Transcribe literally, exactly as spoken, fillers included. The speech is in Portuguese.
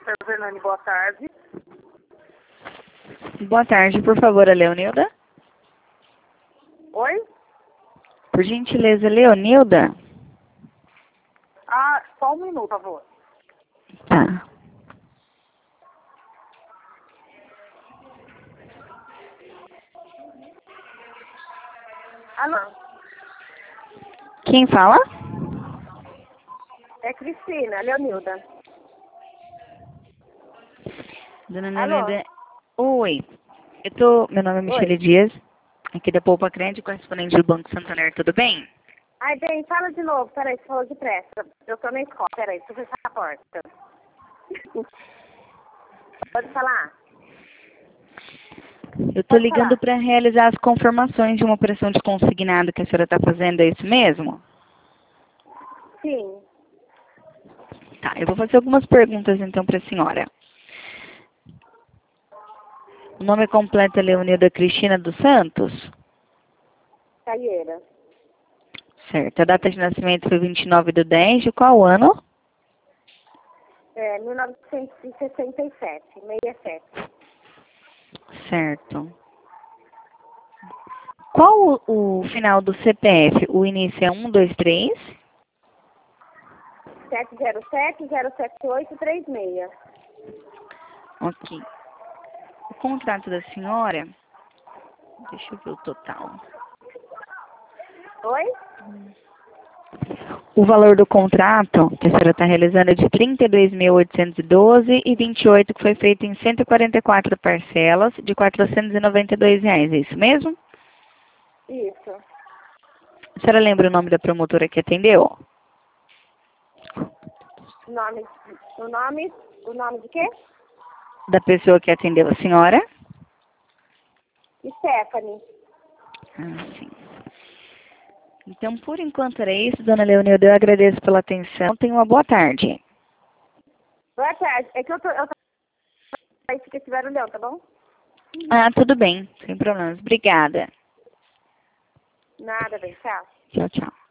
Cícero Vernani, boa tarde. Boa tarde, por favor, a Leonilda. Oi? Por gentileza, Leonilda. Ah, só um minuto, por favor. Tá. Alô? Quem fala? É Cristina, Leonilda. Dona Alô? Leonilda. Oi. Eu tô... Meu nome é Oi. Michele Dias, aqui da Poupa Crédito, correspondente do Banco Santander, tudo bem? Ai, bem, fala de novo, peraí, você falou depressa. Eu tô na escola, peraí, deixa eu fechar a porta. Pode falar? Eu tô Pode ligando falar. para realizar as confirmações de uma operação de consignado que a senhora está fazendo, é isso mesmo? Sim. Tá, eu vou fazer algumas perguntas então para a senhora. O nome completo é Leonilda Cristina dos Santos? Caieira. Certo. A data de nascimento foi vinte e nove de dez de qual ano? É, mil novecentos e sessenta e sete, sessenta e sete. Certo. Qual o, o final do C P F? O início é um, dois, três? sete zero sete, zero sete oito, três seis. Ok. O contrato da senhora, deixa eu ver o total. Oi? O valor do contrato que a senhora está realizando é de trinta e dois mil oitocentos e doze reais e vinte e oito, que foi feito em cento e quarenta e quatro parcelas de quatrocentos e noventa e dois reais, é isso mesmo? Isso. A senhora lembra o nome da promotora que atendeu? O nome, o nome, o nome de quê? Da pessoa que atendeu a senhora? Stephanie. Ah, sim. Então, por enquanto era isso, dona Leonilda. Eu agradeço pela atenção. Tenha uma boa tarde. Boa tarde. É que eu tô, eu tô aí fica esse barulhão, tá bom? Ah, tudo bem. Sem problemas. Obrigada. Nada, bem, tchau. Tchau, tchau.